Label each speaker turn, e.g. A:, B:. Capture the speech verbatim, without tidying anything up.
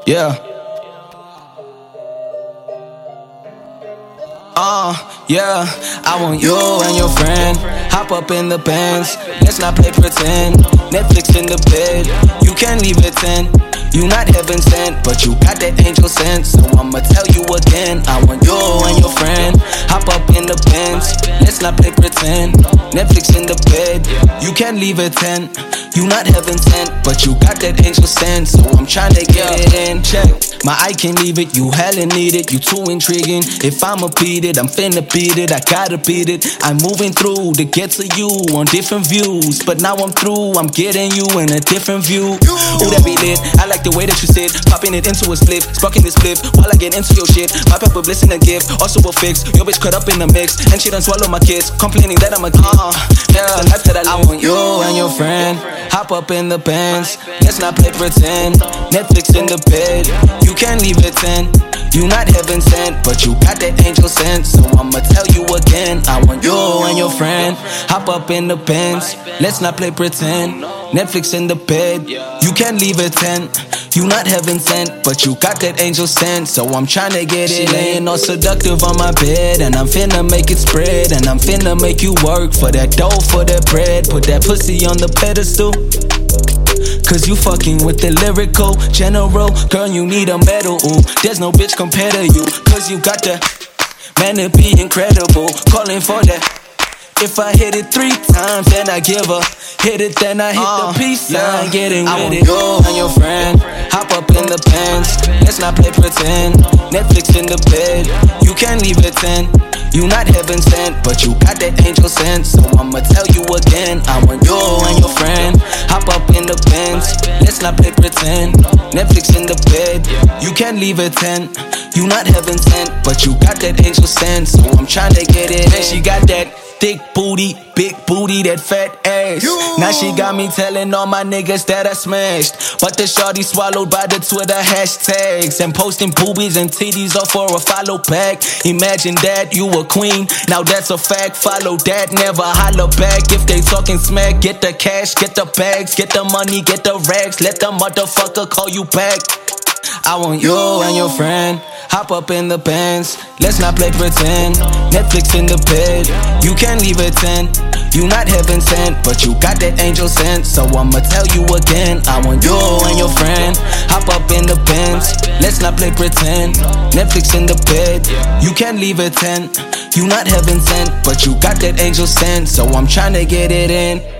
A: Yeah. Uh, yeah, I want you and your friend. Hop up in the Benz, let's not play pretend. Netflix in the bed, you can't leave it ten. You not heaven sent, but you got that angel sense. So I'ma tell you again, I want you and your friend. Hop up in the Benz, let's not play pretend. Netflix in the bed, you can't leave it ten. You not heaven sent, but you got that angel sense. So I'm tryna get it in. Check, my eye can leave it, you hella need it. You too intriguing, if I'ma beat it, I'm finna beat it, I gotta beat it. I'm moving through to get to you on different views, but now I'm through, I'm getting you in a different view. Ooh, that be lit, I like the way that you sit, popping it into a split, sparking this flip while I get into your shit. My pepper bliss in a gift, also a fix. Your bitch caught up in the mix, and she done swallow my kiss, complaining that I'm a uh, yeah, the life that I live. I want you and your friend, hop up in the Benz, let's not play pretend. Netflix in the bed, you can't leave it ten. You not heaven sent, but you got that angel sense. So I'ma tell you again, I want you and your friend. Hop up in the Benz, let's not play pretend. Netflix in the bed, you can't leave it ten. You not heaven sent, but you got that angel sense. So I'm tryna get it laying all seductive on my bed, and I'm finna make it spread, and I'm finna make you work for that dough, for that bread. Put that pussy on the pedestal, cause you fucking with the lyrical general. Girl, you need a medal, ooh. There's no bitch compared to you, cause you got the man, it be incredible. Calling for that. If I hit it three times, then I give her. Hit it, then I hit uh, the peace sign, yeah. Getting I with it. You and your friend, hop up in the Benz, let's not play pretend. Netflix in the bed, you can't leave it ten. You not heaven sent, but you got that angel sense. So I'ma tell you again, I want you and your friend. Hop up in the Benz, let's not play pretend. Netflix in the bed, you can't leave it ten. You not heaven sent, but you got that angel sense. So I'm tryna get it in. She got that thick booty, big booty, that fat ass. You. Now she got me telling all my niggas that I smashed, but the shorty swallowed by the Twitter hashtags and posting boobies and titties off for a follow back. Imagine that, you a queen, now that's a fact. Follow that, never holler back. If they talking smack, get the cash, get the bags, get the money, get the rags. Let the motherfucker call you back. I want you and your friend, hop up in the Benz, let's not play pretend. Netflix in the bed, you can't leave it ten. You not heaven sent, but you got that angel sense. So I'ma tell you again, I want you and your friend, hop up in the Benz, let's not play pretend. Netflix in the bed, you can't leave it ten. You not heaven sent, but you got that angel sense. So I'm tryna get it in.